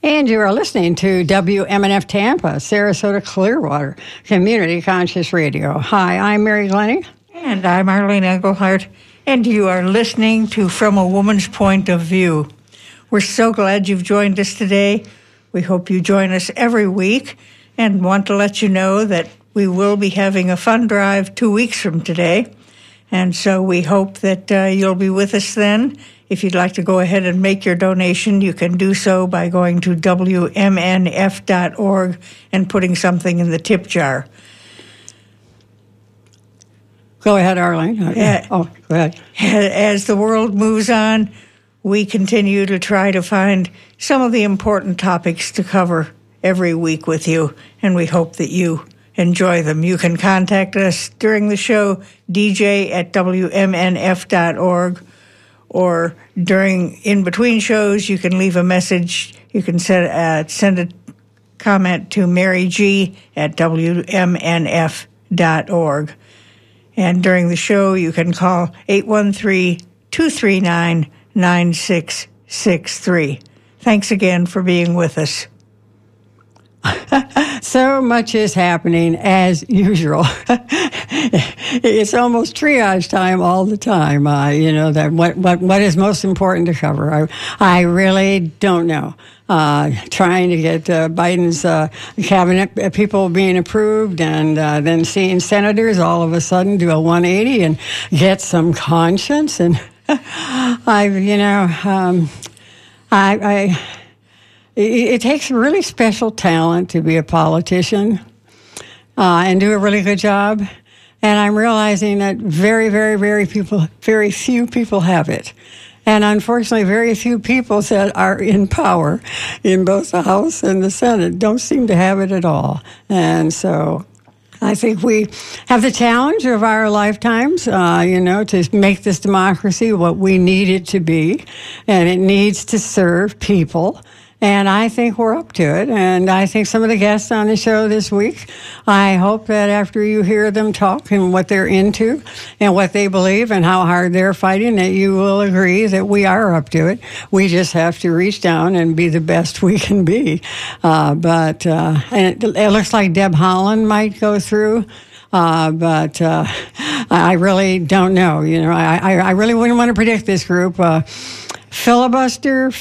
And you are listening to WMNF Tampa, Sarasota Clearwater, Community Conscious Radio. Hi, I'm Mary Glennie. And I'm Arlene Engelhardt. And you are listening to From a Woman's Point of View. We're so glad you've joined us today. We hope you join us every week and want to let you know that we will be having a fund drive 2 weeks from today. And so we hope that you'll be with us then. If you'd like to go ahead and make your donation, you can do so by going to WMNF.org and putting something in the tip jar. Go ahead, Arlene. Go ahead. As the world moves on, we continue to try to find some of the important topics to cover every week with you, and we hope that you enjoy them. You can contact us during the show, dj@WMNF.org, or in between shows, you can leave a message. You can send a comment to maryg@WMNF.org. And during the show, you can call 813-239-9663. Thanks again for being with us. So much is happening as usual. It's almost triage time all the time. That what is most important to cover. I really don't know. Trying to get Biden's cabinet people being approved, and then seeing senators all of a sudden do a 180 and get some conscience. And it takes really special talent to be a politician and do a really good job. And I'm realizing that very, very, very few people have it. And unfortunately, very few people that are in power in both the House and the Senate don't seem to have it at all. And so I think we have the challenge of our lifetimes, to make this democracy what we need it to be. And it needs to serve people. And I think we're up to it. And I think some of the guests on the show this week, I hope that after you hear them talk and what they're into and what they believe and how hard they're fighting, that you will agree that we are up to it. We just have to reach down and be the best we can be. And it looks like Deb Haaland might go through. But I really don't know. I really wouldn't want to predict this group. Filibuster.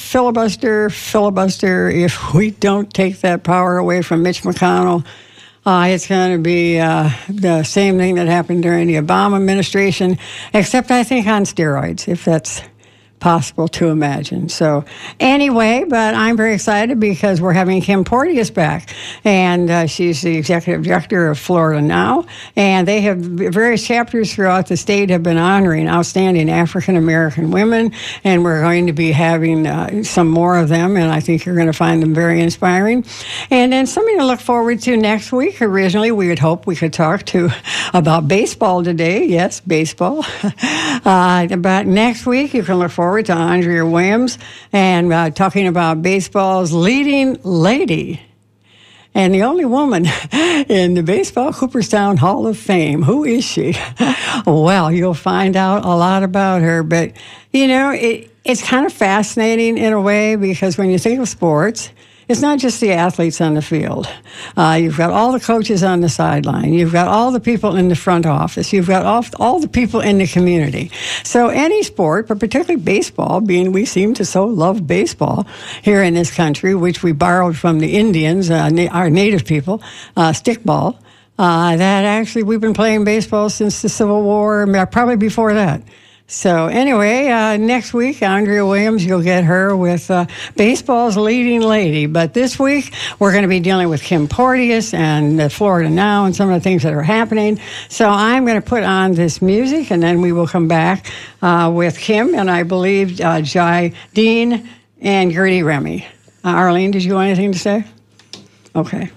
If we don't take that power away from Mitch McConnell, it's going to be the same thing that happened during the Obama administration, except I think on steroids, if that's possible to imagine. So anyway, but I'm very excited because we're having Kim Porteous back, and she's the executive director of Florida Now, and they have various chapters throughout the state have been honoring outstanding African-American women, and we're going to be having some more of them, and I think you're going to find them very inspiring. And then something to look forward to next week. Originally, we had hoped we could talk about baseball today. Yes, baseball. But next week, you can look forward to Andrea Williams and talking about baseball's leading lady and the only woman in the Baseball Cooperstown Hall of Fame. Who is she? Well, you'll find out a lot about her. But, it's kind of fascinating in a way because when you think of sports, it's not just the athletes on the field. You've got all the coaches on the sideline. You've got all the people in the front office. You've got all the people in the community. So any sport, but particularly baseball, being we seem to so love baseball here in this country, which we borrowed from the Indians, our native people, stickball, that actually we've been playing baseball since the Civil War, probably before that. So anyway, next week, Andrea Williams, you'll get her with baseball's leading lady. But this week, we're going to be dealing with Kim Porteous and Florida Now and some of the things that are happening. So I'm going to put on this music, and then we will come back with Kim and I believe Jai Dean and Gertie Remy. Arlene, did you have anything to say? Okay.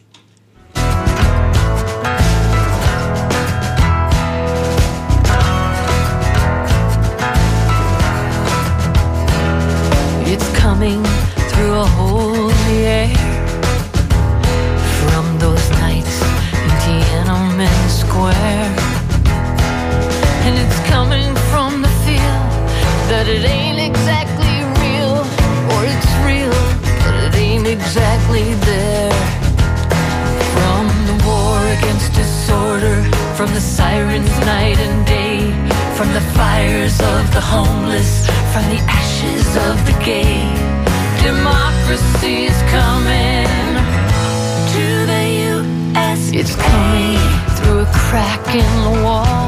Coming through a hole in the air from those nights in Tiananmen Square, and it's coming from the feel that it ain't exactly real, or it's real but it ain't from the sirens night and day, from the fires of the homeless, from the ashes of the gay. Democracy is coming to the USA. It's coming through a crack in the wall,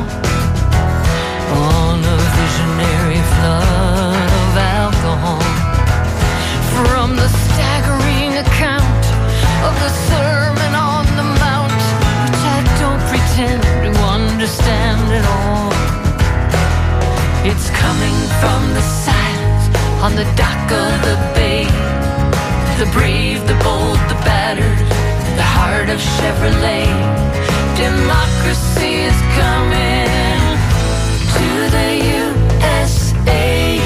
on a visionary flood of alcohol, from the staggering account of the Sermon on the Mount, which I don't pretend to understand at all. It's coming from the silence on the dock of the bay, the brave, the bold, the battered, the heart of Chevrolet. Democracy is coming to the USA.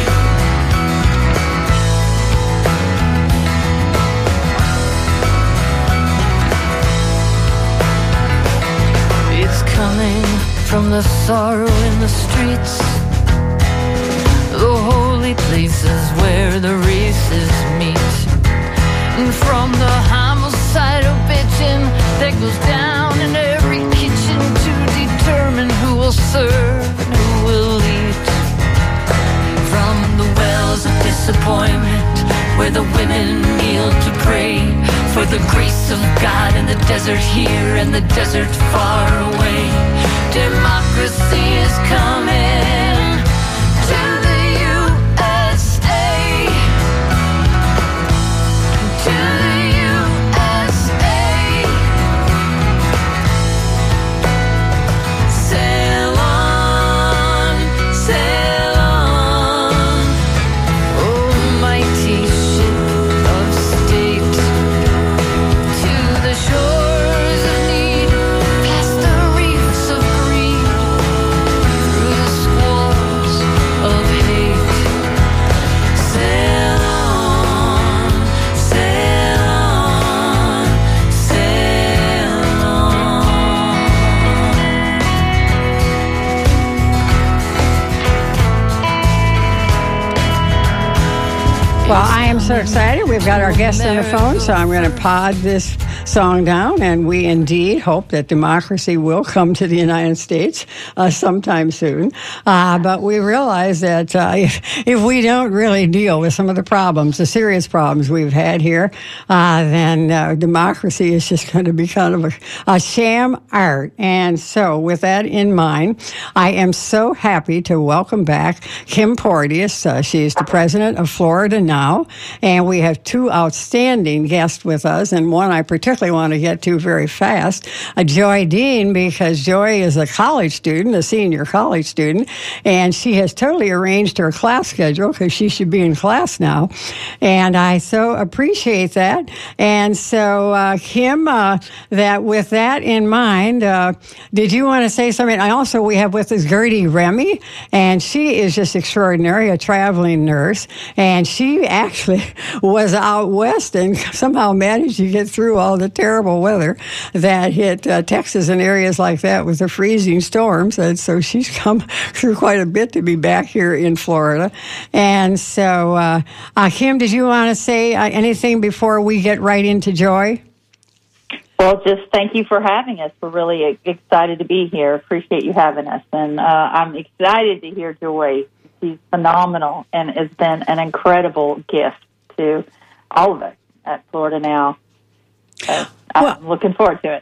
It's coming from the sorrow in the streets, the holy places where the races meet, and from the homicidal bitching that goes down in every kitchen to determine who will serve and who will eat. From the wells of disappointment where the women kneel to pray for the grace of God in the desert here and the desert far away. Democracy is coming to the USA. To the USA. Sail on, sail on, oh mighty ship of state, to the shores of need, past the reefs of greed, through the squalls of hate. Sail on, sail on, sail on. Well, I am so excited. We've got our guest on the phone, so I'm going to pod this song down, and we indeed hope that democracy will come to the United States sometime soon. But we realize that if we don't really deal with some of the problems, the serious problems we've had here, then democracy is just going to be kind of a sham art. And so with that in mind, I am so happy to welcome back Kim Porteous. She's the president of Florida Now, and we have two outstanding guests with us, and one I particularly want to get to very fast, Joy Dean, because Joy is a college student, a senior college student, and she has totally arranged her class schedule because she should be in class now, and I so appreciate that. And so, Kim, that with that in mind, did you want to say something? We have with us Gertie Remy, and she is just extraordinary, a traveling nurse, and she actually was out west and somehow managed to get through all the terrible weather that hit Texas and areas like that with the freezing storms. And so she's come through quite a bit to be back here in Florida. And so, Kim, did you want to say anything before we get right into Joy? Well, just thank you for having us. We're really excited to be here. Appreciate you having us. And I'm excited to hear Joy. She's phenomenal and has been an incredible gift to all of us at Florida Now. I'm looking forward to it.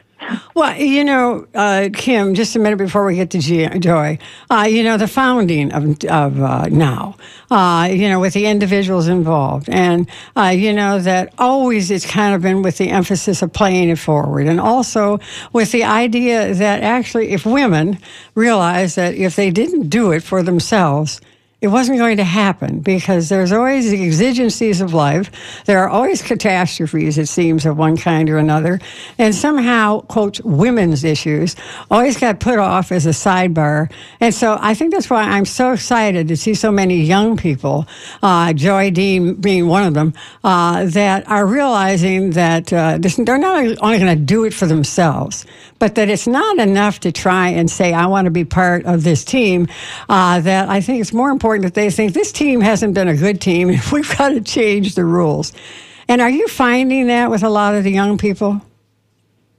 Well, Kim, just a minute before we get to Joy, the founding of Now, with the individuals involved, and, that always it's kind of been with the emphasis of playing it forward, and also with the idea that actually if women realize that if they didn't do it for themselves, it wasn't going to happen, because there's always the exigencies of life. There are always catastrophes, it seems, of one kind or another. And somehow, quote, women's issues always got put off as a sidebar. And so I think that's why I'm so excited to see so many young people, Joy Dean being one of them, that are realizing that they're not only going to do it for themselves, but that it's not enough to try and say, I want to be part of this team, that I think it's more important that they think this team hasn't been a good team and we've got to change the rules. And are you finding that with a lot of the young people?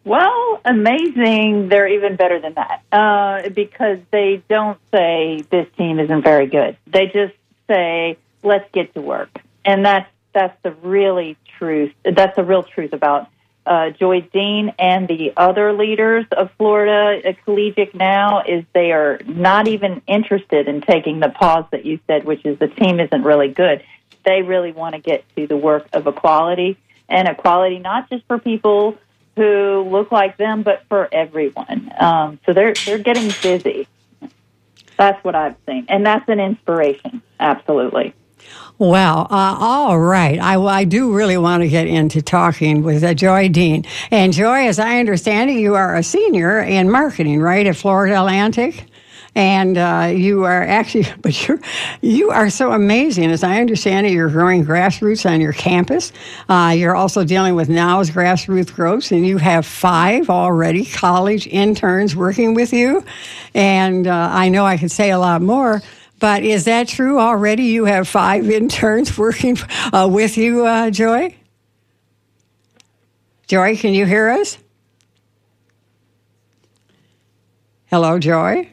Well, amazing. They're even better than that because they don't say this team isn't very good. They just say, let's get to work. And that's the really truth. That's the real truth about Joy Dean and the other leaders of Florida Collegiate now is they are not even interested in taking the pause that you said, which is the team isn't really good. They really want to get to the work of equality, and equality not just for people who look like them, but for everyone. So they're getting busy. That's what I've seen, and that's an inspiration, absolutely. Well, all right. I do really want to get into talking with Joy Dean. And Joy, as I understand it, you are a senior in marketing, right, at Florida Atlantic? And you are actually, but you are so amazing. As I understand it, you're growing grassroots on your campus. You're also dealing with Now's grassroots growth, and you have 5 already college interns working with you. And I know I could say a lot more. But is that true already? You have 5 interns working with you, Joy? Joy, can you hear us? Hello, Joy?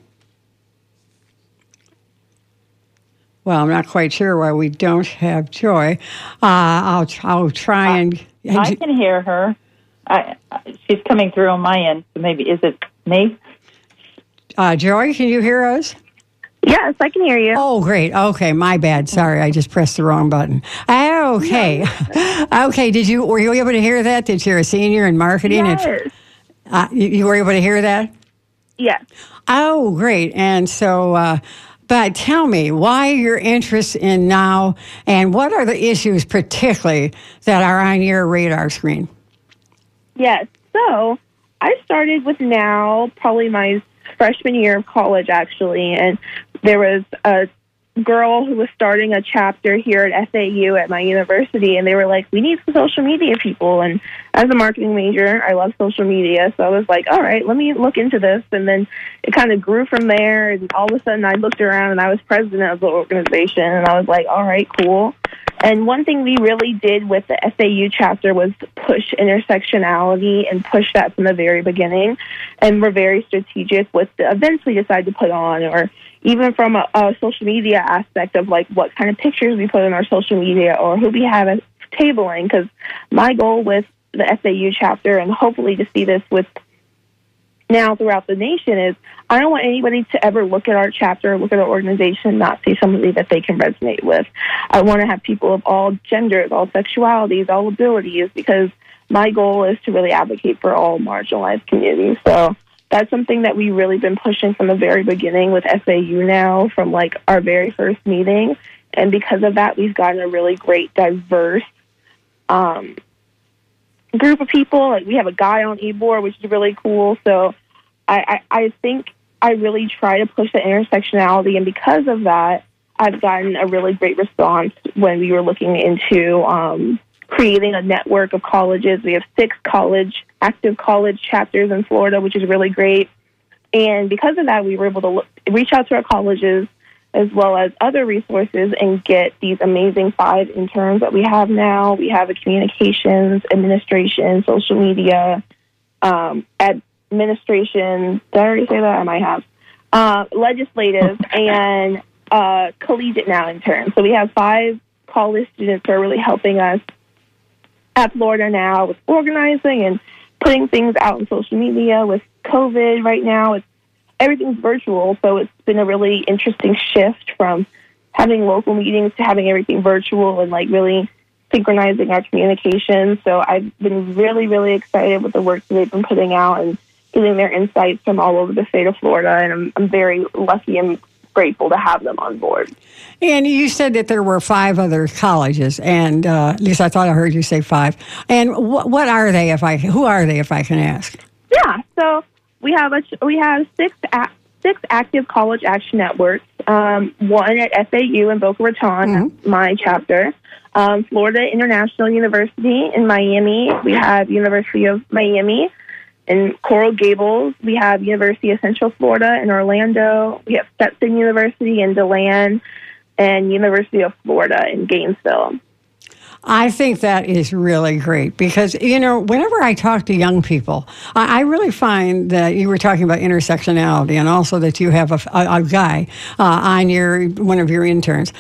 Well, I'm not quite sure why we don't have Joy. I'll try and... I can hear her. She's coming through on my end. So maybe, is it me? Joy, can you hear us? Yes, I can hear you. Oh, great. Okay, my bad. Sorry, I just pressed the wrong button. Okay. Okay, were you able to hear that you're a senior in marketing? Yes. You were able to hear that? Yes. Oh, great. And so, but tell me why your interest in Now, and what are the issues particularly that are on your radar screen? Yes. So I started with Now probably my freshman year of college, actually, and there was a girl who was starting a chapter here at FAU at my university, and they were like, we need some social media people. And as a marketing major, I love social media, so I was like, all right, let me look into this. And then it kind of grew from there, and all of a sudden I looked around and I was president of the organization, and I was like, all right, cool. And one thing we really did with the FAU chapter was push intersectionality and push that from the very beginning. And we're very strategic with the events we decide to put on, or even from a social media aspect of like what kind of pictures we put in our social media or who we have at tabling. Because my goal with the FAU chapter, and hopefully to see this with Now throughout the nation, is I don't want anybody to ever look at our chapter, look at our organization, and not see somebody that they can resonate with. I want to have people of all genders, all sexualities, all abilities, because my goal is to really advocate for all marginalized communities. So that's something that we've really been pushing from the very beginning with FAU Now, from like our very first meeting. And because of that, we've gotten a really great, diverse group of people. Like we have a guy on e-board, which is really cool. So I think I really try to push the intersectionality, and because of that, I've gotten a really great response when we were looking into creating a network of colleges. We have 6 active college chapters in Florida, which is really great. And because of that, we were able to reach out to our colleges as well as other resources and get these amazing 5 interns that we have now. We have a communications, administration, social media, administration. Did I already say that? I might have. Legislative and collegiate now interns. So we have 5 college students who are really helping us at Florida Now with organizing and putting things out on social media. With COVID right now, everything's virtual, so it's been a really interesting shift from having local meetings to having everything virtual and like really synchronizing our communication. So I've been really, really excited with the work that they've been putting out and getting their insights from all over the state of Florida, and I'm very lucky and grateful to have them on board. And you said that there were 5 other colleges, and at least I thought I heard you say 5. And what are they? Who are they, if I can ask? Yeah, so we have 6 active college action networks. One at FAU in Boca Raton, my chapter. Florida International University in Miami. We have University of Miami. In Coral Gables, we have University of Central Florida in Orlando. We have Stetson University in DeLand and University of Florida in Gainesville. I think that is really great because, whenever I talk to young people, I really find that you were talking about intersectionality and also that you have a guy on one of your interns.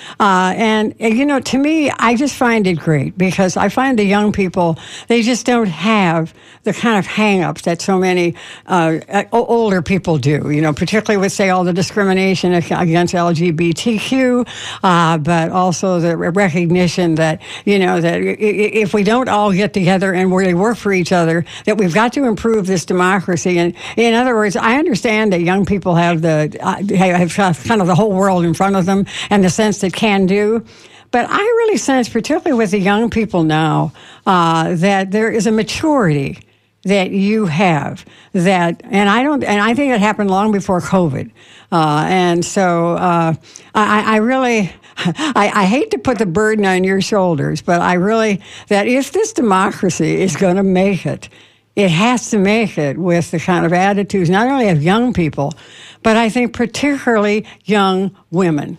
To me, I just find it great because I find the young people, they just don't have the kind of hang-ups that so many older people do, particularly with, say, all the discrimination against LGBTQ, but also the recognition that, that if we don't all get together and really work for each other, that we've got to improve this democracy. And in other words, I understand that young people have kind of the whole world in front of them and the sense that can do. But I really sense, particularly with the young people now, that there is a maturity that you have and I think it happened long before COVID. And so I really, I hate to put the burden on your shoulders, but that if this democracy is going to make it, it has to make it with the kind of attitudes, not only of young people, but I think particularly young women.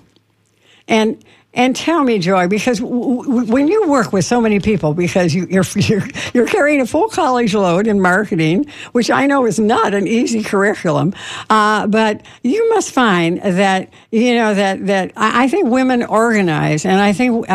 And tell me, Joy, because when you work with so many people, because you're carrying a full college load in marketing, which I know is not an easy curriculum, but you must find that that I think women organize, and I think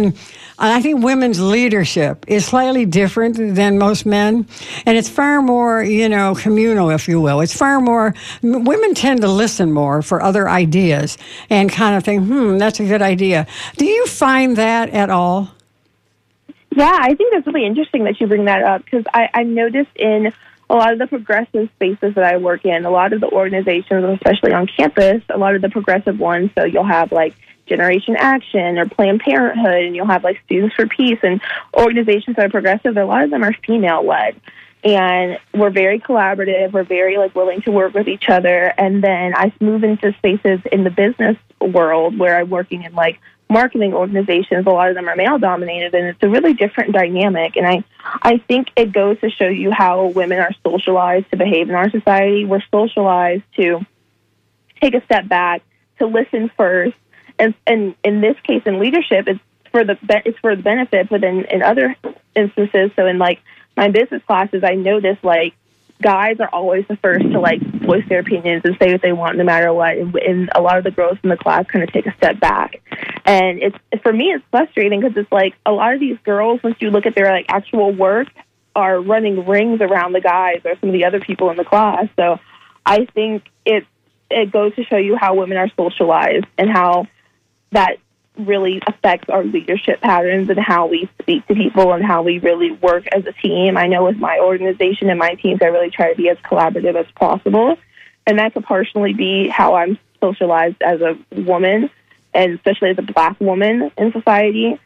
women's leadership is slightly different than most men, and it's far more, communal, if you will. It's far more, women tend to listen more for other ideas and kind of think, that's a good idea. Do you find that at all? Yeah, I think that's really interesting that you bring that up because I noticed in a lot of the progressive spaces that I work in, a lot of the organizations, especially on campus, a lot of the progressive ones, so you'll have like Generation Action or Planned Parenthood, and you'll have like Students for Peace and organizations that are progressive. A lot of them are female-led, and we're very collaborative. We're very willing to work with each other. And then I move into spaces in the business world where I'm working in marketing organizations. A lot of them are male-dominated, and it's a really different dynamic. And I think it goes to show you how women are socialized to behave in our society. We're socialized to take a step back, to listen first. And in this case, in leadership, it's for the benefit. But in other instances, so in my business classes, I notice guys are always the first to voice their opinions and say what they want, no matter what. And a lot of the girls in the class kind of take a step back. And for me, it's frustrating because it's a lot of these girls, once you look at their actual work, are running rings around the guys or some of the other people in the class. So I think it goes to show you how women are socialized and how that really affects our leadership patterns and how we speak to people and how we really work as a team. I know with my organization and my teams, I really try to be as collaborative as possible. And that could partially be how I'm socialized as a woman, and especially as a Black woman in society.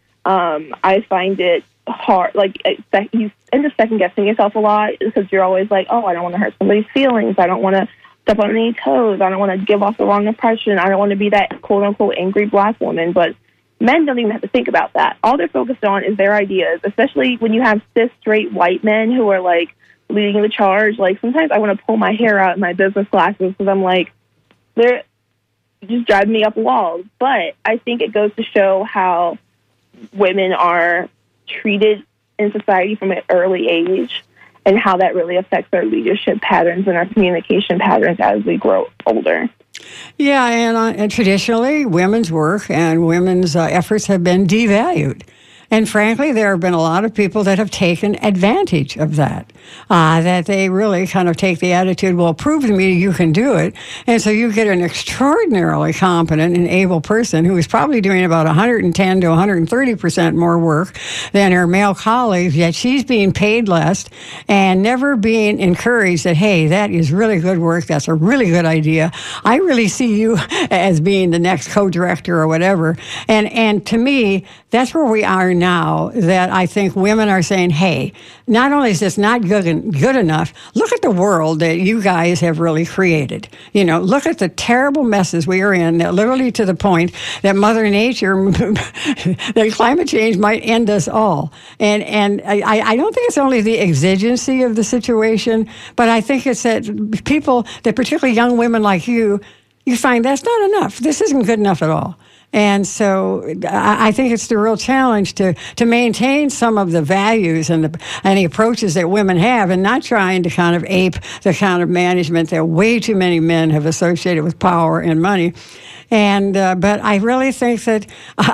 I find it hard, you end up second-guessing yourself a lot because you're always I don't want to hurt somebody's feelings. I don't want to step on any toes. I don't want to give off the wrong impression. I don't want to be that quote-unquote angry Black woman. But men don't even have to think about that. All they're focused on is their ideas, especially when you have cis, straight, white men who are, leading the charge. Sometimes I want to pull my hair out in my business classes because I'm they're just driving me up walls. But I think it goes to show how women are treated in society from an early age, and how that really affects our leadership patterns and our communication patterns as we grow older. Yeah, and traditionally, women's work and women's efforts have been devalued. And frankly, there have been a lot of people that have taken advantage of that, that they really kind of take the attitude, well, prove to me you can do it. And so you get an extraordinarily competent and able person who is probably doing about 110 to 130% more work than her male colleagues, yet she's being paid less and never being encouraged that, hey, that is really good work. That's a really good idea. I really see you as being the next co-director or whatever. And to me, that's where we are now, that I think women are saying, hey, not only is this not good enough, look at the world that you guys have really created. Look at the terrible messes we are in, that literally to the point that Mother Nature, that climate change might end us all. And I don't think it's only the exigency of the situation, but I think it's that people, that particularly young women like you find that's not enough. This isn't good enough at all. And so I think it's the real challenge to maintain some of the values and the approaches that women have, and not trying to kind of ape the kind of management that way too many men have associated with power and money. And but I really think that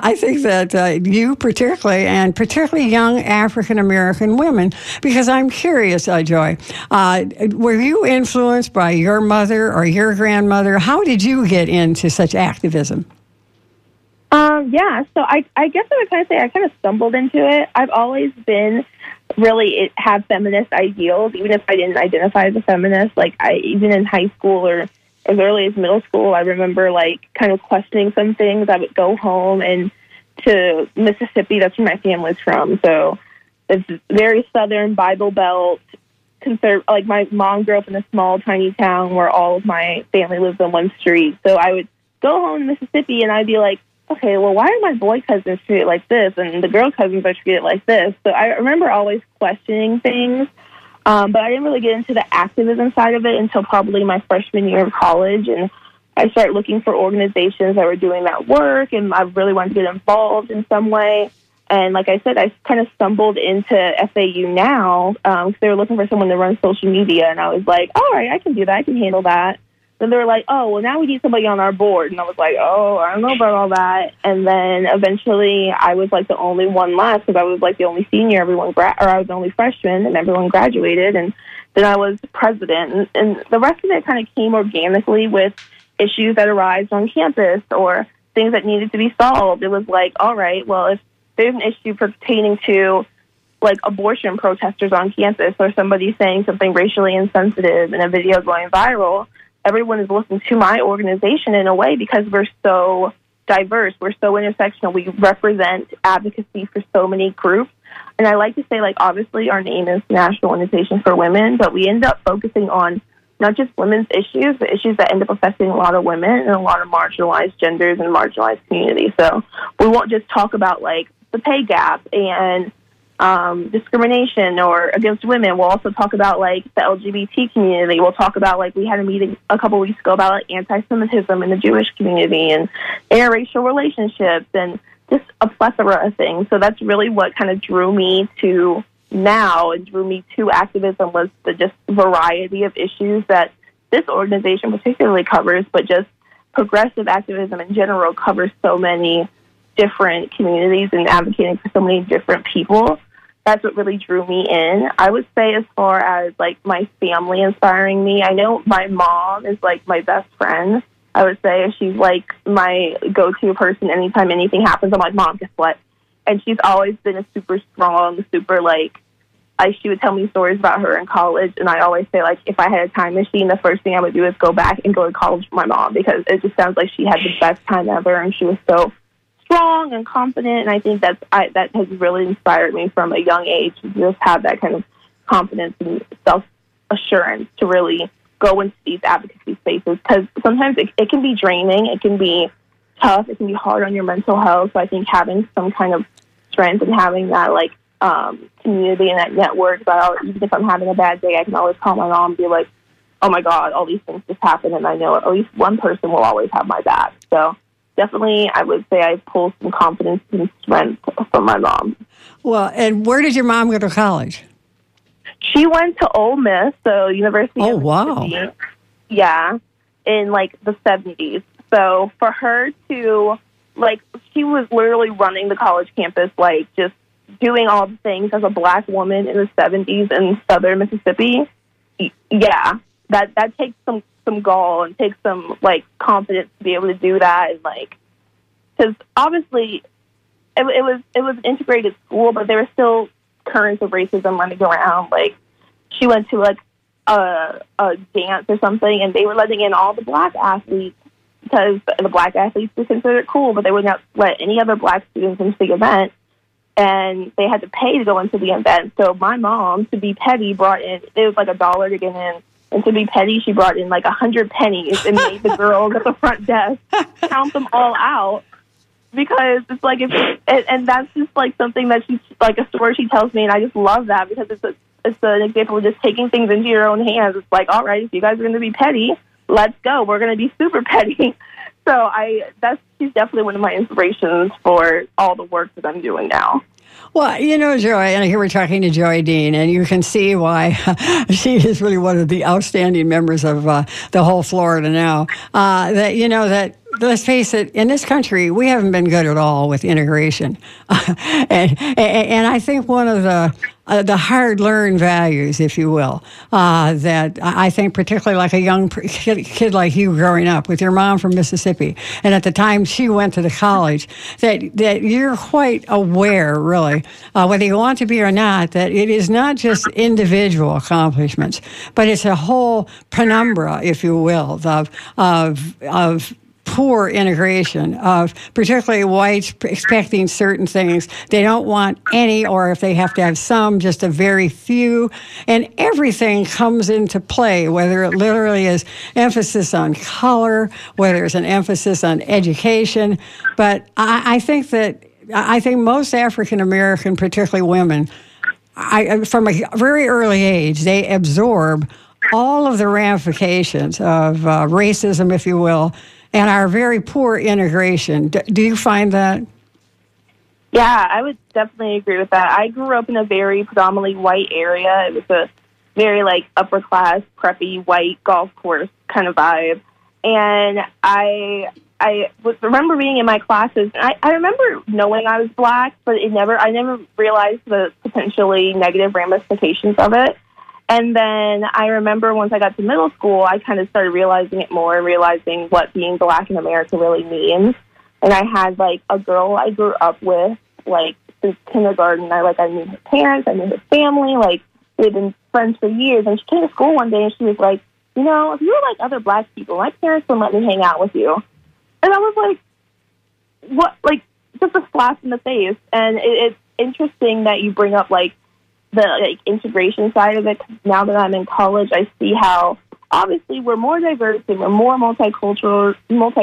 you particularly young African American women, because I'm curious, Joy, were you influenced by your mother or your grandmother? How did you get into such activism? Yeah, so I guess I would kind of say I kind of stumbled into it. I've always been really have feminist ideals, even if I didn't identify as a feminist. Like even in high school or as early as middle school, I remember like kind of questioning some things. I would go home and to Mississippi. That's where my family's from. So it's very Southern Bible Belt. Like my mom grew up in a small, tiny town where all of my family lives on one street. So I would go home to Mississippi and I'd be like, okay, well, why are my boy cousins treated like this and the girl cousins are treated like this? So I remember always questioning things, but I didn't really get into the activism side of it until probably my freshman year of college. And I started looking for organizations that were doing that work, and I really wanted to get involved in some way. And like I said, I kind of stumbled into FAU Now because they were looking for someone to run social media, and I was like, all right, I can do that. I can handle that. Then they were like, oh, well, now we need somebody on our board. And I was like, oh, I don't know about all that. And then eventually I was like the only one left because I was like the only senior. I was the only freshman, and everyone graduated. And then I was president. And the rest of it kind of came organically with issues that arise on campus or things that needed to be solved. It was like, all right, well, if there's an issue pertaining to like abortion protesters on campus or somebody saying something racially insensitive in a video going viral, everyone is looking to my organization in a way because we're so diverse. We're so intersectional. We represent advocacy for so many groups. And I like to say, like, obviously our name is National Organization for Women, but we end up focusing on not just women's issues, but issues that end up affecting a lot of women and a lot of marginalized genders and marginalized communities. So we won't just talk about, like, the pay gap and discrimination or against women. We'll also talk about like the LGBT community. We'll talk about like we had a meeting a couple weeks ago about like anti-Semitism in the Jewish community and interracial relationships and just a plethora of things. So that's really what kind of drew me to Now and drew me to activism was the just variety of issues that this organization particularly covers, but just progressive activism in general covers so many different communities and advocating for so many different people. That's what really drew me in. I would say as far as, like, my family inspiring me, I know my mom is, like, my best friend. I would say she's, like, my go-to person anytime anything happens. I'm like, Mom, guess what? And she's always been a super strong, super, like, she would tell me stories about her in college, and I always say, like, if I had a time machine, the first thing I would do is go back and go to college with my mom because it just sounds like she had the best time ever, and she was so strong and confident, and I think that has really inspired me from a young age to just have that kind of confidence and self-assurance to really go into these advocacy spaces because sometimes it can be draining, it can be tough, it can be hard on your mental health. So I think having some kind of strength and having that like community and that network, even if I'm having a bad day, I can always call my mom and be like, oh my God, all these things just happened, and I know at least one person will always have my back. So definitely, I would say I pull some confidence and strength from my mom. Well, and where did your mom go to college? She went to Ole Miss, so University of Mississippi. Wow. Yeah, in, like, the 70s. So for her to, like, she was literally running the college campus, like, just doing all the things as a Black woman in the 70s in southern Mississippi. Yeah, that takes some gall and takes some like confidence to be able to do that, and like because obviously it was an integrated school, but there were still currents of racism running around. Like she went to like a dance or something, and they were letting in all the Black athletes because the Black athletes were considered cool, but they would not let any other Black students into the event, and they had to pay to go into the event. So my mom, to be petty, brought in, it was like $1 to get in. And to be petty, she brought in like 100 pennies and made the girls at the front desk count them all out because it's like, and that's just like something that she's like a story she tells me. And I just love that because it's an example of just taking things into your own hands. It's like, all right, if you guys are going to be petty, let's go. We're going to be super petty. she's definitely one of my inspirations for all the work that I'm doing now. Well, Joy, and here we're talking to Joy Dean, and you can see why she is really one of the outstanding members of the whole Florida now. That let's face it, in this country, we haven't been good at all with integration, and I think one of the hard-learned values, if you will, that I think particularly like a young kid like you growing up with your mom from Mississippi, and at the time she went to the college, that you're quite aware, really, whether you want to be or not, that it is not just individual accomplishments, but it's a whole penumbra, if you will, of poor integration of particularly whites expecting certain things. They don't want any, or if they have to have some, just a very few. And everything comes into play, whether it literally is emphasis on color, whether it's an emphasis on education. But I think most African American, particularly women, from a very early age, they absorb all of the ramifications of racism, if you will, and our very poor integration. Do you find that? Yeah, I would definitely agree with that. I grew up in a very predominantly white area. It was a very, upper class, preppy, white golf course kind of vibe. And I remember being in my classes, and I remember knowing I was black, but I never realized the potentially negative ramifications of it. And then I remember once I got to middle school, I kind of started realizing it more, realizing what being black in America really means. And I had, a girl I grew up with, since kindergarten. I knew her parents, I knew her family, we'd been friends for years. And she came to school one day and she was like, if you were like other black people, my parents wouldn't let me hang out with you. And I was like, what? Just a slap in the face. And it's interesting that you bring up, the integration side of it. Now that I'm in college, I see how obviously we're more diverse and we're more multicultural.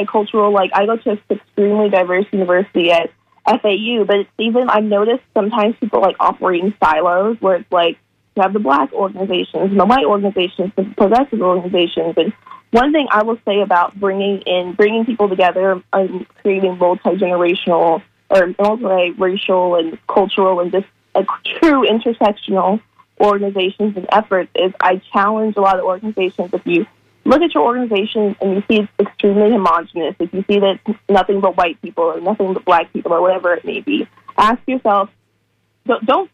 I go to an extremely diverse university at FAU, but it's even, I've noticed sometimes people operate in silos where it's you have the black organizations and the white organizations, the progressive organizations. And one thing I will say about bringing people together and creating multi-generational or multi-racial and cultural and just true intersectional organizations and efforts is I challenge a lot of organizations. If you look at your organization and you see it's extremely homogenous, if you see that it's nothing but white people or nothing but black people or whatever it may be, ask yourself, don't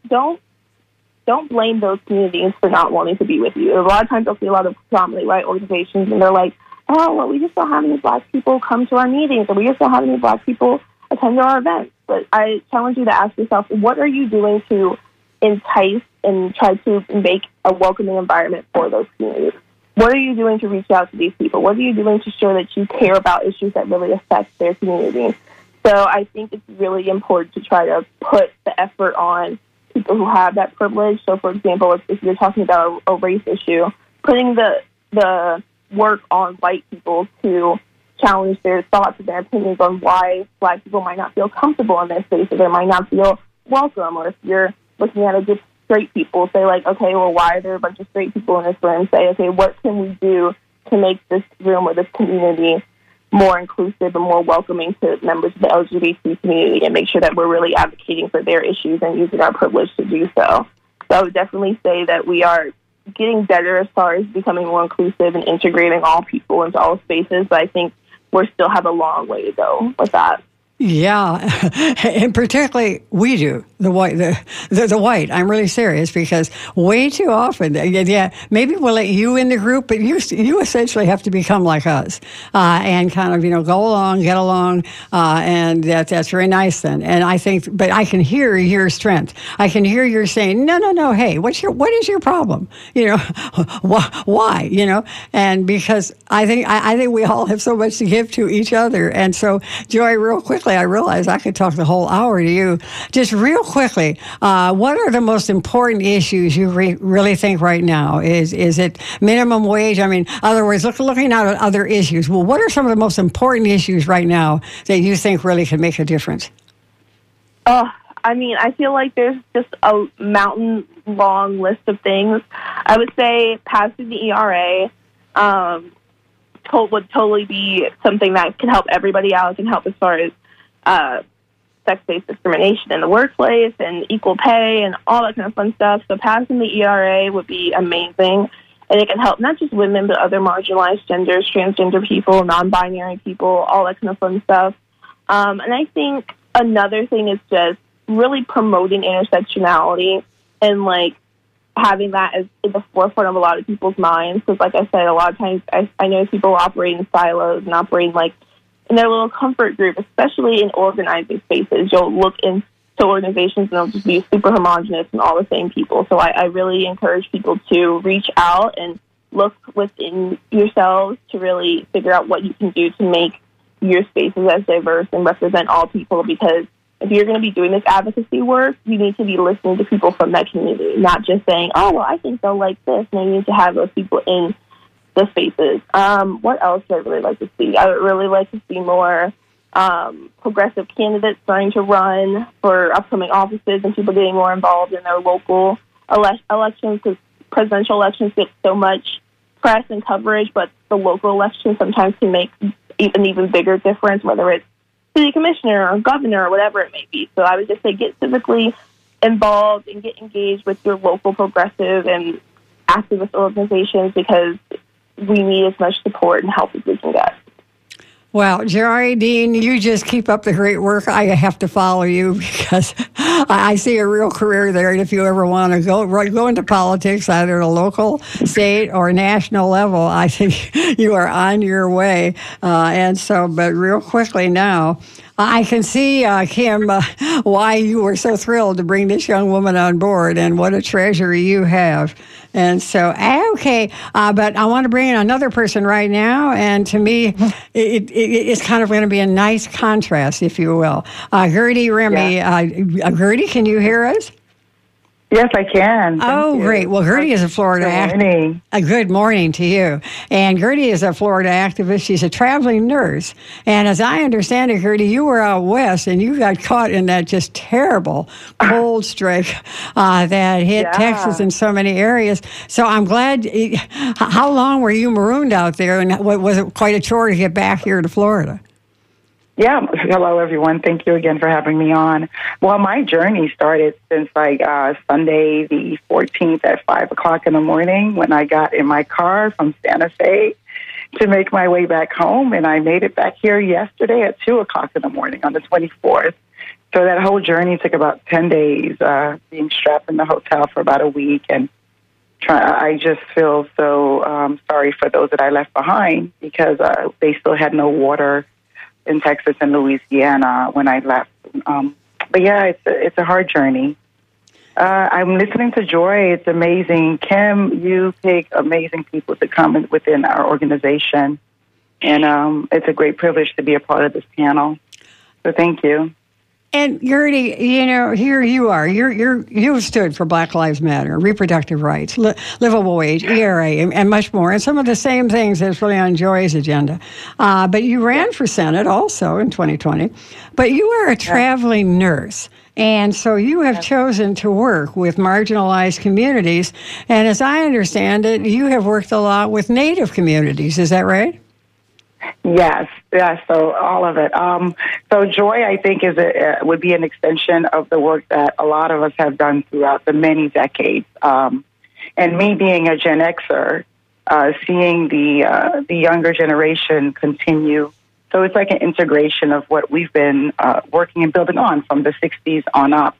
blame those communities for not wanting to be with you. A lot of times I'll see a lot of predominantly white organizations and they're like, oh, well, we just don't have any black people come to our meetings, or we just don't have any black people attend our events. But I challenge you to ask yourself, what are you doing to entice and try to make a welcoming environment for those communities? What are you doing to reach out to these people? What are you doing to show that you care about issues that really affect their community? So I think it's really important to try to put the effort on people who have that privilege. So, for example, if you're talking about a race issue, putting the work on white people to challenge their thoughts and their opinions on why black people might not feel comfortable in their space or they might not feel welcome. Or if you're looking at a group of straight people, say okay, well, why are there a bunch of straight people in this room? Say, okay, what can we do to make this room or this community more inclusive and more welcoming to members of the LGBT community, and make sure that we're really advocating for their issues and using our privilege to do so. So I would definitely say that we are getting better as far as becoming more inclusive and integrating all people into all spaces, but I think we still have a long way to go with that. Yeah, and particularly we do, the white. I'm really serious, because way too often, maybe we'll let you in the group, but you essentially have to become like us and kind of, go along, get along, and that's very nice then. And I think, but I can hear your strength. I can hear you saying, no, hey, what is your problem? Why? And because I think we all have so much to give to each other. And so, Joy, real quickly, I realize I could talk the whole hour to you. Just real quickly, what are the most important issues you really think right now? Is it minimum wage? I mean, in other words, looking out at other issues. Well, what are some of the most important issues right now that you think really can make a difference? I feel like there's just a mountain-long list of things. I would say passing the ERA, would totally be something that can help everybody out. It can help as far as sex-based discrimination in the workplace and equal pay and all that kind of fun stuff. So passing the ERA would be amazing. And it can help not just women, but other marginalized genders, transgender people, non-binary people, all that kind of fun stuff. And I think another thing is just really promoting intersectionality and, like, having that as in the forefront of a lot of people's minds. Because, like I said, a lot of times I know people operate in silos and operate, like, in their little comfort group, especially in organizing spaces. You'll look into organizations and they'll just be super homogenous and all the same people. So I really encourage people to reach out and look within yourselves to really figure out what you can do to make your spaces as diverse and represent all people, because if you're going to be doing this advocacy work, you need to be listening to people from that community, not just saying, oh, well, I think they'll like this, and you need to have those people in the spaces. What else would I really like to see? I would really like to see more progressive candidates starting to run for upcoming offices and people getting more involved in their local elections, because presidential elections get so much press and coverage, but the local elections sometimes can make an even bigger difference, whether it's city commissioner or governor or whatever it may be. So I would just say get civically involved and get engaged with your local progressive and activist organizations, because we need as much support and help as we can get. Well, Geraldine, you just keep up the great work. I have to follow you because I see a real career there. And if you ever want to go into politics, either at a local, state, or national level, I think you are on your way. But real quickly now, I can see, Kim, why you were so thrilled to bring this young woman on board, and what a treasure you have. And so, but I want to bring in another person right now, and to me, it's kind of going to be a nice contrast, if you will. Gertie Remy. Yeah. Gertie, can you hear us? Yes, I can. Thank you. Great. Well, Gertie is a Florida activist. Good morning to you. And Gertie is a Florida activist. She's a traveling nurse. And as I understand it, Gertie, you were out west and you got caught in that just terrible cold strike that hit Texas and so many areas. So I'm glad. How long were you marooned out there? And was it quite a chore to get back here to Florida? Yeah. Hello, everyone. Thank you again for having me on. Well, my journey started since Sunday the 14th at 5 o'clock in the morning when I got in my car from Santa Fe to make my way back home. And I made it back here yesterday at 2 o'clock in the morning on the 24th. So that whole journey took about 10 days, being strapped in the hotel for about a week. And I just feel so sorry for those that I left behind, because they still had no water in Texas and Louisiana when I left. But yeah, it's a hard journey. I'm listening to Joy. It's amazing. Kim, you pick amazing people to come within our organization. And it's a great privilege to be a part of this panel. So thank you. And Gertie, here you are. You've stood for Black Lives Matter, reproductive rights, livable wage, ERA, and much more, and some of the same things that's really on Joy's agenda. But you ran for Senate also in 2020. But you are a traveling nurse, and so you have chosen to work with marginalized communities. And as I understand it, you have worked a lot with Native communities. Is that right? Yes. So all of it. So Joy, I think, would be an extension of the work that a lot of us have done throughout the many decades. And me being a Gen Xer, seeing the younger generation continue. So it's like an integration of what we've been working and building on from the 60s on up.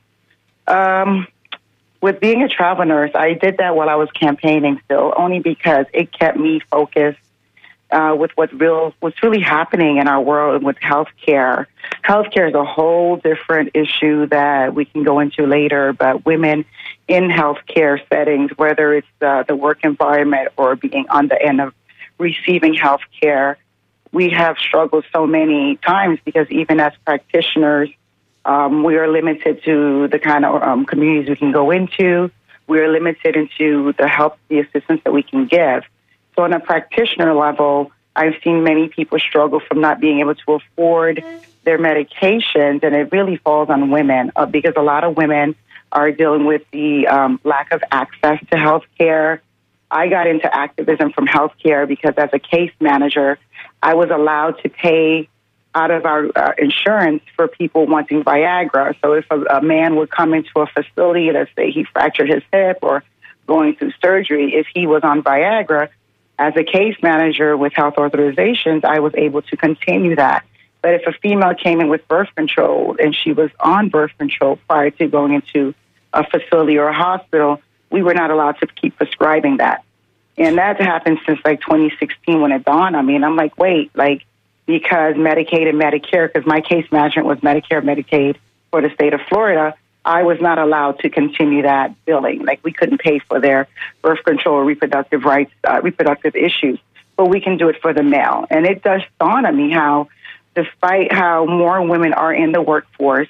With being a travel nurse, I did that while I was campaigning still, only because it kept me focused with what's really happening in our world with healthcare. Healthcare is a whole different issue that we can go into later, but women in healthcare settings, whether it's the work environment or being on the end of receiving healthcare, we have struggled so many times because even as practitioners, we are limited to the kind of communities we can go into. We are limited into the assistance that we can give. So on a practitioner level, I've seen many people struggle from not being able to afford their medications, and it really falls on women because a lot of women are dealing with the lack of access to health care. I got into activism from healthcare because as a case manager, I was allowed to pay out of our insurance for people wanting Viagra. So if a man would come into a facility, let's say he fractured his hip or going through surgery, if he was on Viagra, as a case manager with health authorizations, I was able to continue that. But if a female came in with birth control and she was on birth control prior to going into a facility or a hospital, we were not allowed to keep prescribing that. And that's happened since like 2016 when it dawned on me. And I'm like, wait, because Medicaid and Medicare, because my case management was Medicare, Medicaid for the state of Florida, I was not allowed to continue that billing. Like, we couldn't pay for their birth control or reproductive rights, reproductive issues, but we can do it for the male. And it does dawn on me how, despite how more women are in the workforce,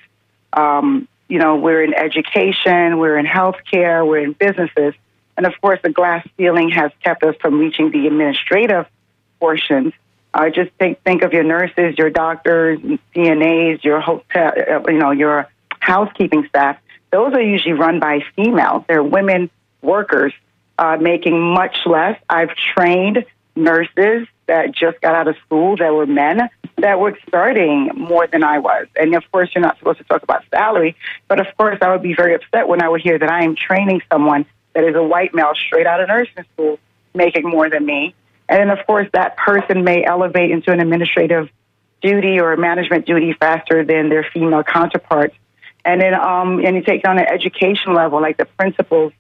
we're in education, we're in healthcare, we're in businesses, and of course the glass ceiling has kept us from reaching the administrative portions. Just think of your nurses, your doctors, CNAs, your hotel, your housekeeping staff. Those are usually run by females. They're women workers making much less. I've trained nurses that just got out of school that were men that were starting more than I was. And of course, you're not supposed to talk about salary, but of course I would be very upset when I would hear that I am training someone that is a white male straight out of nursing school making more than me. And then, of course, that person may elevate into an administrative duty or a management duty faster than their female counterparts. And then and you take it on an education level, like the principals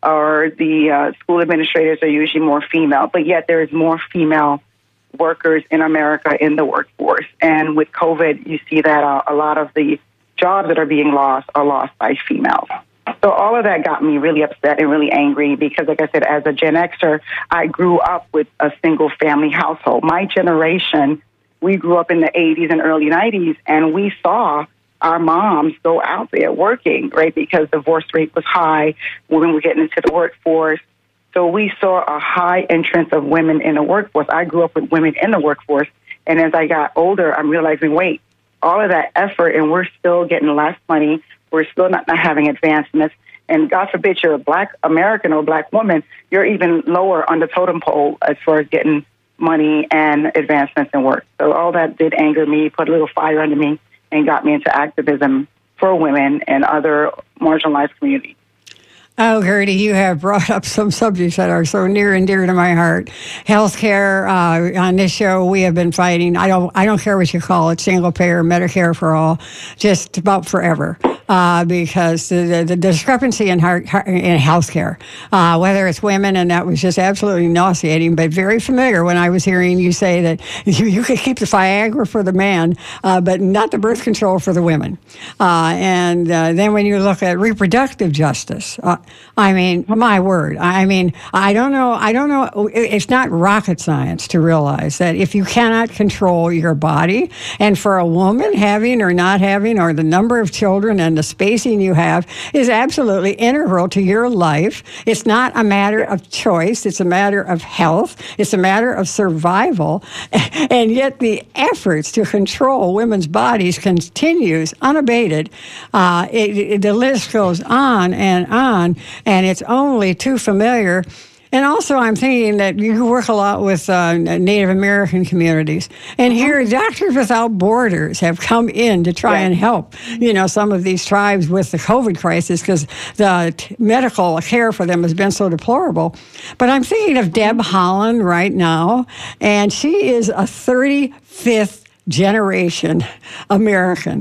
or the school administrators are usually more female, but yet there is more female workers in America in the workforce. And with COVID, you see that a lot of the jobs that are being lost are lost by females. So all of that got me really upset and really angry because, like I said, as a Gen Xer, I grew up with a single-family household. My generation, we grew up in the 80s and early 90s, and we saw our moms go out there working, right, because the divorce rate was high, women were getting into the workforce. So we saw a high entrance of women in the workforce. I grew up with women in the workforce, and as I got older, I'm realizing, wait, all of that effort, and we're still getting less money. We're still not having advancements. And God forbid you're a black American or black woman, you're even lower on the totem pole as far as getting money and advancements in work. So all that did anger me, put a little fire under me, and got me into activism for women and other marginalized communities. Oh, Gertie, you have brought up some subjects that are so near and dear to my heart. Healthcare, on this show, we have been fighting. I don't care what you call it, single payer, Medicare for all, just about forever. Because the discrepancy in healthcare, whether it's women, and that was just absolutely nauseating, but very familiar when I was hearing you say that you could keep the Viagra for the man, but not the birth control for the women. And then when you look at reproductive justice, I mean, my word. I mean, I don't know. It's not rocket science to realize that if you cannot control your body, and for a woman having or not having, or the number of children and the spacing you have is absolutely integral to your life. It's not a matter of choice. It's a matter of health. It's a matter of survival. And yet the efforts to control women's bodies continues unabated. The list goes on, and it's only too familiar. And also, I'm thinking that you work a lot with Native American communities. And here, Doctors Without Borders have come in to try and help, some of these tribes with the COVID crisis because the medical care for them has been so deplorable. But I'm thinking of Deb Haaland right now, and she is a 35th generation American.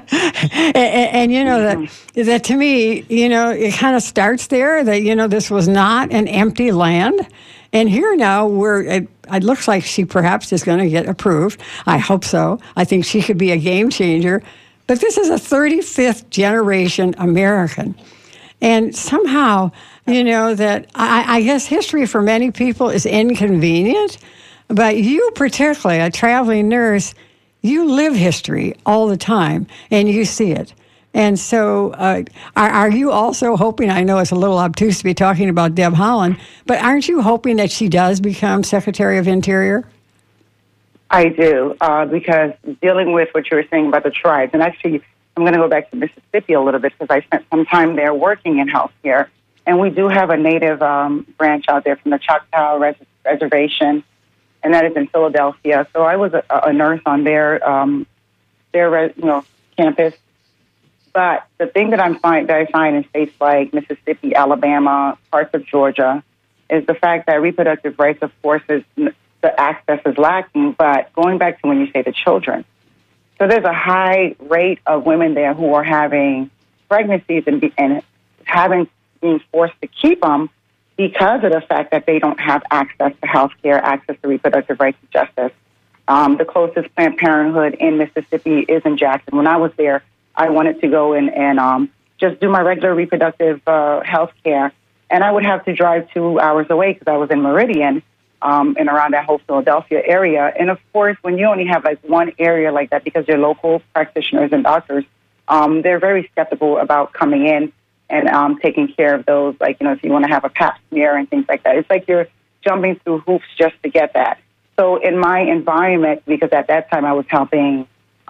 And that to me, it kind of starts there that, this was not an empty land. And here now it looks like she perhaps is going to get approved. I hope so. I think she could be a game changer. But this is a 35th generation American. And somehow, that I guess history for many people is inconvenient. But you particularly, a traveling nurse, you live history all the time, and you see it. And so are you also hoping, I know it's a little obtuse to be talking about Deb Haaland, but aren't you hoping that she does become Secretary of Interior? I do, because dealing with what you were saying about the tribes, and actually I'm going to go back to Mississippi a little bit because I spent some time there working in healthcare. And we do have a native branch out there from the Choctaw Reservation, and that is in Philadelphia. So I was a nurse on their campus. But the thing that I find in states like Mississippi, Alabama, parts of Georgia, is the fact that reproductive rights, of course, the access is lacking. But going back to when you say the children, so there's a high rate of women there who are having pregnancies and being forced to keep them because of the fact that they don't have access to health care, access to reproductive rights and justice. The closest Planned Parenthood in Mississippi is in Jackson. When I was there, I wanted to go and just do my regular reproductive health care, and I would have to drive 2 hours away because I was in Meridian and around that whole Philadelphia area. And, of course, when you only have, like, one area like that because they're local practitioners and doctors, they're very skeptical about coming in and taking care of those, like, if you want to have a pap smear and things like that. It's like you're jumping through hoops just to get that. So in my environment, because at that time I was helping,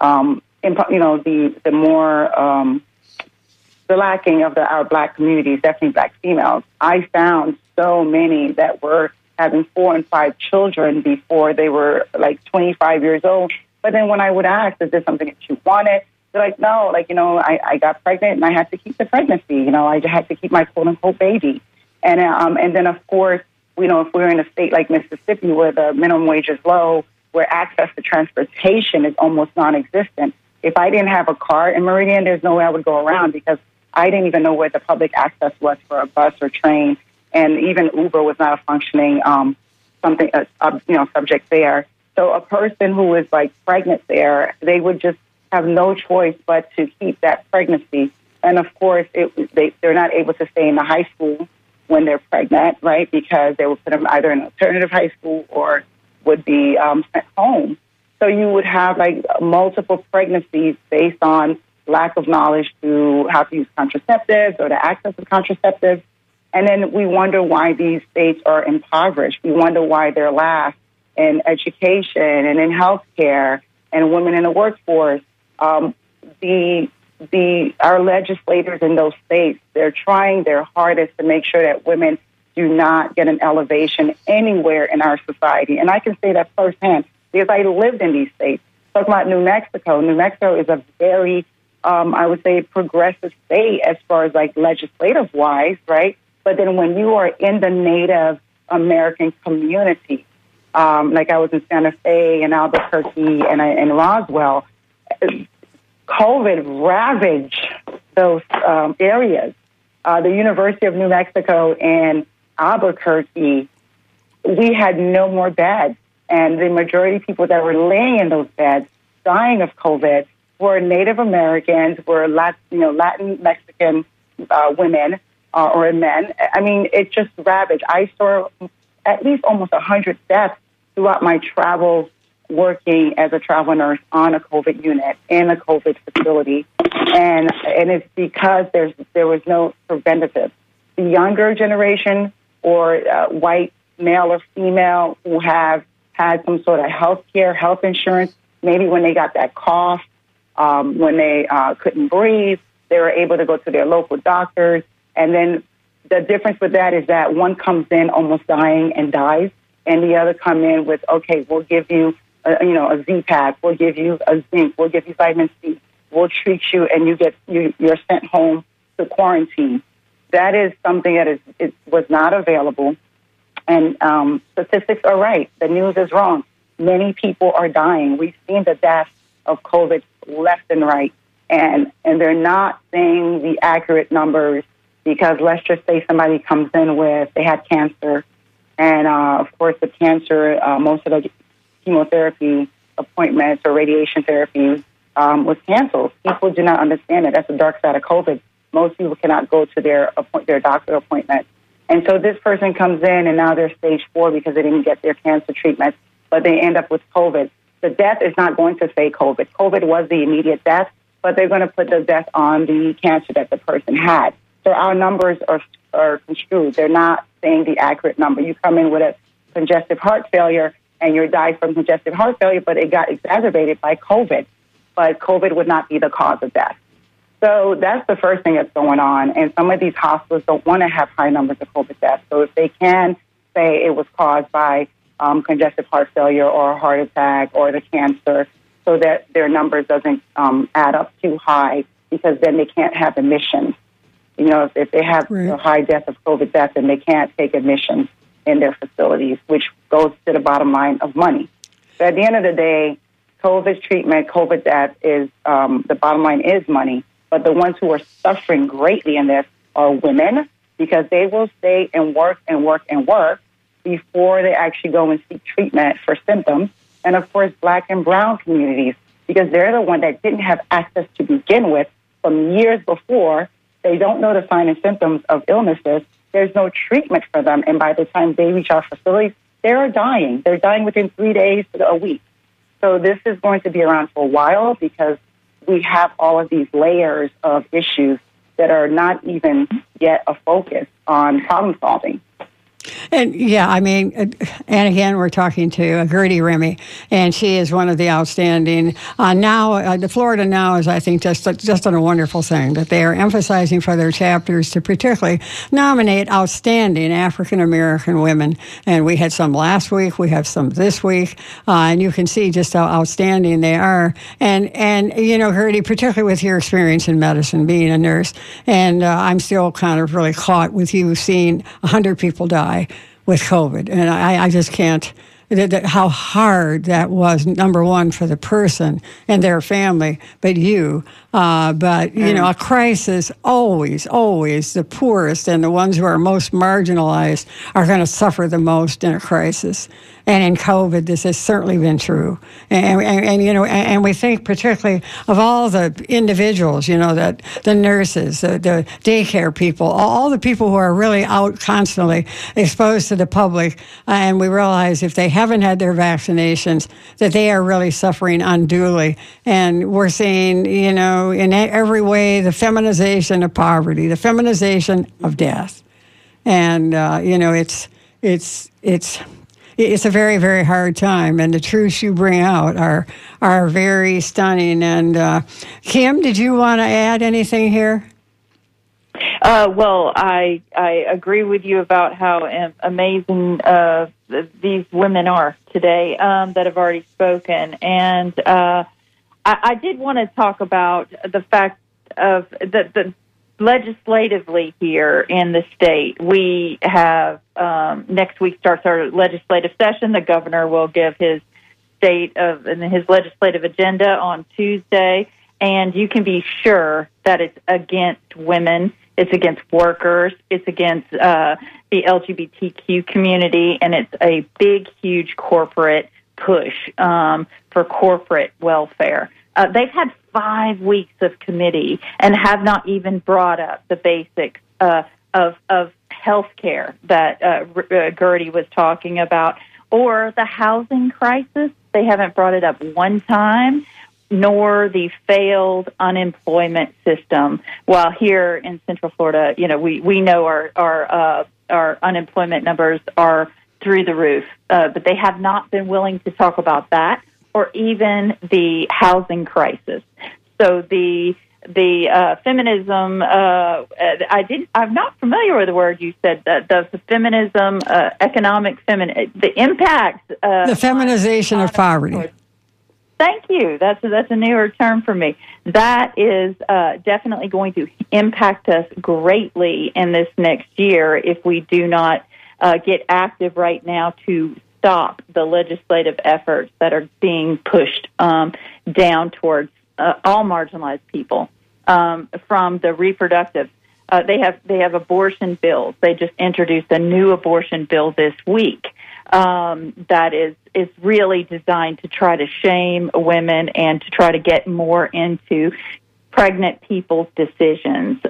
the lacking of our black communities, definitely black females, I found so many that were having 4 and 5 children before they were like 25 years old. But then when I would ask, is this something that you wanted? They're like, no, I got pregnant and I had to keep the pregnancy. I had to keep my quote unquote baby. And then, of course, if we're in a state like Mississippi where the minimum wage is low, where access to transportation is almost non-existent. If I didn't have a car in Meridian, there's no way I would go around because I didn't even know where the public access was for a bus or train. And even Uber was not a functioning subject there. So a person who is like pregnant there, they would just have no choice but to keep that pregnancy. And, of course, they're not able to stay in the high school when they're pregnant, right, because they would put them either in an alternative high school or would be sent home. So you would have, like, multiple pregnancies based on lack of knowledge to how to use contraceptives or to access to contraceptives. And then we wonder why these states are impoverished. We wonder why they're last in education and in health care and women in the workforce. Our legislators in those states, they're trying their hardest to make sure that women do not get an elevation anywhere in our society. And I can say that firsthand because I lived in these states. Talking about New Mexico. New Mexico is a very, I would say, progressive state as far as like legislative-wise, right? But then when you are in the Native American community, like I was in Santa Fe and Albuquerque and Roswell, COVID ravaged those areas. The University of New Mexico in Albuquerque, we had no more beds. And the majority of people that were laying in those beds, dying of COVID, were Native Americans, were Latin Mexican women or men. I mean, it just ravaged. I saw at least almost 100 deaths throughout my travels working as a travel nurse on a COVID unit in a COVID facility. And it's because there was no preventative. The younger generation or white male or female who have had some sort of health insurance, maybe when they got that cough, when they couldn't breathe, they were able to go to their local doctors. And then the difference with that is that one comes in almost dying and dies, and the other come in with, okay, we'll give you a Z-Pack, we'll give you a zinc, we'll give you vitamin C, we'll treat you, and you're sent home to quarantine. That is something that it was not available. And statistics are right. The news is wrong. Many people are dying. We've seen the deaths of COVID left and right. And they're not saying the accurate numbers because let's just say somebody comes in with, they had cancer. And, of course, the cancer, most of the chemotherapy appointments or radiation therapy was canceled. People do not understand it. That's the dark side of COVID. Most people cannot go to their doctor appointment. And so this person comes in, and now they're stage 4 because they didn't get their cancer treatment, but they end up with COVID. The death is not going to say COVID. COVID was the immediate death, but they're going to put the death on the cancer that the person had. So our numbers are construed. They're not saying the accurate number. You come in with a congestive heart failure, and you died from congestive heart failure, but it got exacerbated by COVID. But COVID would not be the cause of death. So that's the first thing that's going on. And some of these hospitals don't want to have high numbers of COVID deaths. So if they can say it was caused by congestive heart failure or a heart attack or the cancer, so that their numbers doesn't add up too high, because then they can't have admissions. You know, if they have a high death of COVID death, then they can't take admissions in their facilities, which goes to the bottom line of money. So at the end of the day, COVID treatment, COVID death is, the bottom line is money. But the ones who are suffering greatly in this are women, because they will stay and work and work and work before they actually go and seek treatment for symptoms. And, of course, Black and brown communities, because they're the one that didn't have access to begin with from years before. They don't know the signs and symptoms of illnesses. There's no treatment for them. And by the time they reach our facilities, they're dying. They're dying within 3 days to a week. So this is going to be around for a while, because we have all of these layers of issues that are not even yet a focus on problem solving. And yeah, I mean, and again, we're talking to Gertie Remy, and she is one of the outstanding. The Florida Now is, I think, just a wonderful thing that they are emphasizing for their chapters to particularly nominate outstanding African American women. And we had some last week, we have some this week, and you can see just how outstanding they are. And you know, Gertie, particularly with your experience in medicine, being a nurse, and I'm still kind of really caught with you seeing 100 people die with COVID. And I just can't, how hard that was, number one, for the person and their family, but you. But, you know, a crisis, always, the poorest and the ones who are most marginalized are going to suffer the most in a crisis. And in COVID, this has certainly been true. And you know, and we think particularly of all the individuals, you know, that the nurses, the daycare people, all the people who are really out constantly exposed to the public. And we realize if they haven't had their vaccinations, that they are really suffering unduly. And we're seeing, you know, in every way, the feminization of poverty, the feminization of death. And, you know, it's a very, very hard time, and the truths you bring out are very stunning. And Kim, did you want to add anything here? Well, I agree with you about how amazing these women are today that have already spoken. And I did want to talk about the fact of the legislatively here in the state, we have next week starts our legislative session. The governor will give his his legislative agenda on Tuesday, and you can be sure that it's against women, it's against workers, it's against the LGBTQ community, and it's a big, huge corporate push for corporate welfare. They've had 5 weeks of committee and have not even brought up the basics of health care that Gertie was talking about, or the housing crisis. They haven't brought it up one time, nor the failed unemployment system. While here in Central Florida, you know, we know our unemployment numbers are through the roof, but they have not been willing to talk about that, or even the housing crisis. So the feminism, I'm not familiar with the word you said, the feminism, economic the impact. The feminization of poverty. Thank you. That's a newer term for me. That is definitely going to impact us greatly in this next year if we do not get active right now to stop the legislative efforts that are being pushed down towards all marginalized people from the reproductive. They have abortion bills. They just introduced a new abortion bill this week that is really designed to try to shame women and to try to get more into pregnant people's decisions.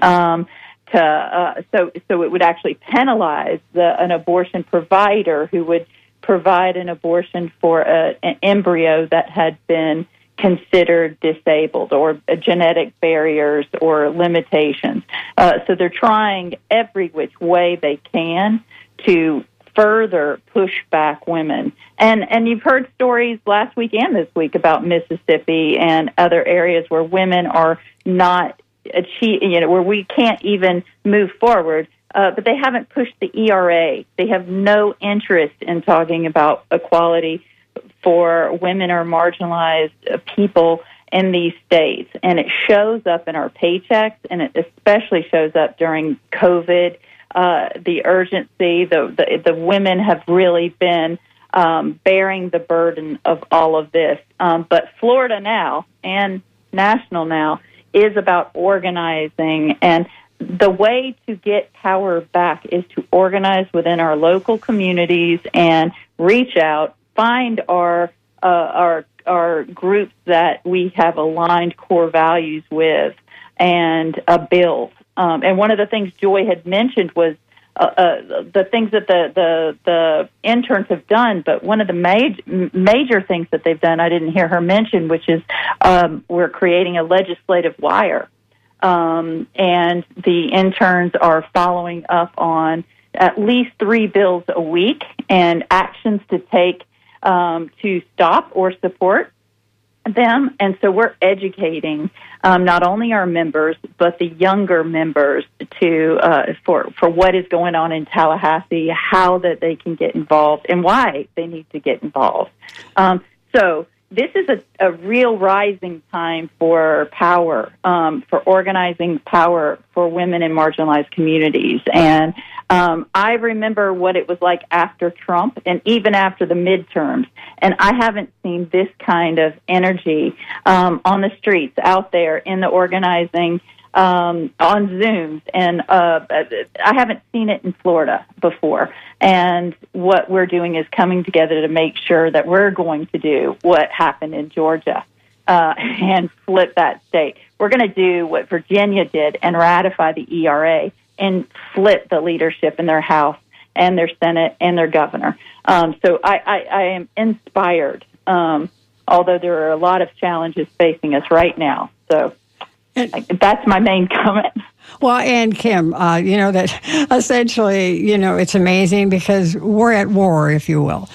So it would actually penalize an abortion provider who would provide an abortion for an embryo that had been considered disabled, or genetic barriers or limitations. So they're trying every which way they can to further push back women. And you've heard stories last week and this week about Mississippi and other areas where women are not achieve, where we can't even move forward. But they haven't pushed the ERA. They have no interest in talking about equality for women or marginalized people in these states. And it shows up in our paychecks, and it especially shows up during COVID. The urgency, the women have really been bearing the burden of all of this. But Florida Now and National Now is about organizing, and the way to get power back is to organize within our local communities and reach out, find our groups that we have aligned core values with, and build. And one of the things Joy had mentioned was the things that the interns have done, but one of the major things that they've done, I didn't hear her mention, which is we're creating a legislative wire. And the interns are following up on at least 3 bills a week and actions to take to stop or support them. And so we're educating not only our members, but the younger members for what is going on in Tallahassee, how that they can get involved, and why they need to get involved. So this is a real rising time for power, for organizing power for women in marginalized communities. And I remember what it was like after Trump and even after the midterms. And I haven't seen this kind of energy on the streets, out there in the organizing, on Zooms. And I haven't seen it in Florida before. And what we're doing is coming together to make sure that we're going to do what happened in Georgia and flip that state. We're going to do what Virginia did and ratify the ERA and flip the leadership in their House and their Senate and their governor. So I am inspired, although there are a lot of challenges facing us right now. So that's my main comment. Well, and Kim, that essentially, it's amazing because we're at war, if you will.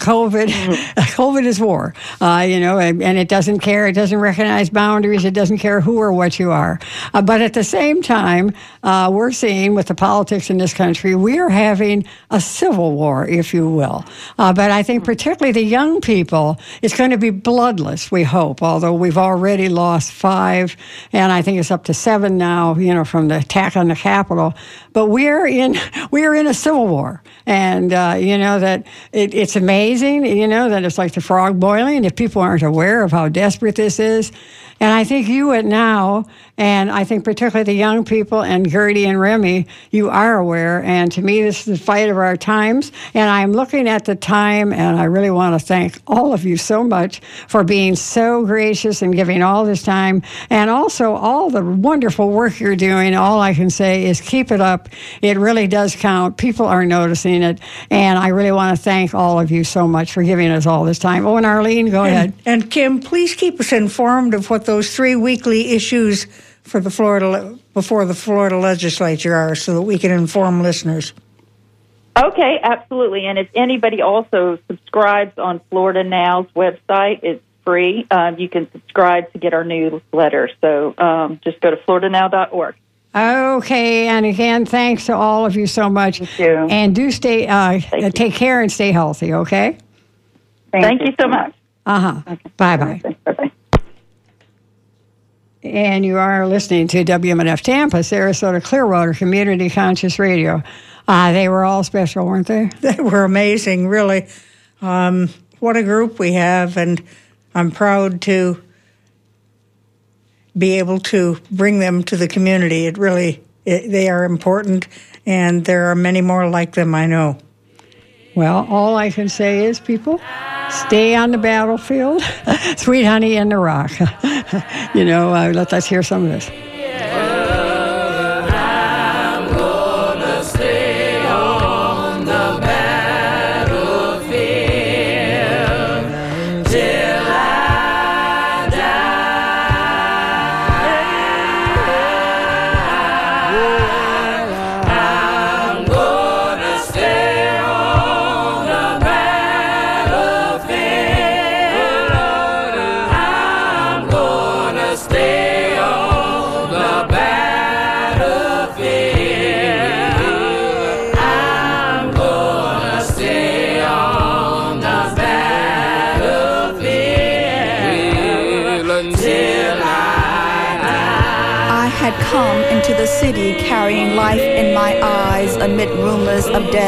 COVID is war, and it doesn't care. It doesn't recognize boundaries. It doesn't care who or what you are. But at the same time, we're seeing with the politics in this country, we are having a civil war, if you will. But I think particularly the young people, it's going to be bloodless, we hope, although we've already lost 5, and I think it's up to 7 now, from the attack on the Capitol. But we are in a civil war, and that it's amazing. That it's like the frog boiling. If people aren't aware of how desperate this is, and I think you at Now, and I think particularly the young people and Gertie and Remy, you are aware. And to me, this is the fight of our times. And I'm looking at the time, and I really want to thank all of you so much for being so gracious and giving all this time, and also all the wonderful work you're doing. All I can say is keep it up. It really does count. People are noticing it. And I really want to thank all of you so much for giving us all this time. Oh, and Arlene, go ahead. And Kim, please keep us informed of what those 3 weekly issues for before the Florida legislature are, so that we can inform listeners. Okay, absolutely. And if anybody also subscribes on Florida Now's website, it's free. You can subscribe to get our newsletter. So just go to floridanow.org. Okay, and again, thanks to all of you so much. Thank you. And do take care and stay healthy, okay? Thank you so much. Okay. Bye-bye. Bye-bye. And you are listening to WMNF Tampa, Sarasota Clearwater Community Conscious Radio. They were all special, weren't they? They were amazing, really. What a group we have, and I'm proud to be able to bring them to the community. They are important, and there are many more like them, I know. Well, all I can say is, people, stay on the battlefield. Sweet honey in the rock. Let us hear some of this. I'm gonna stay on the battlefield till I die. I'm gonna stay on the battlefield. I'm gonna stay on had come into the city carrying life in my eyes amid rumors of death.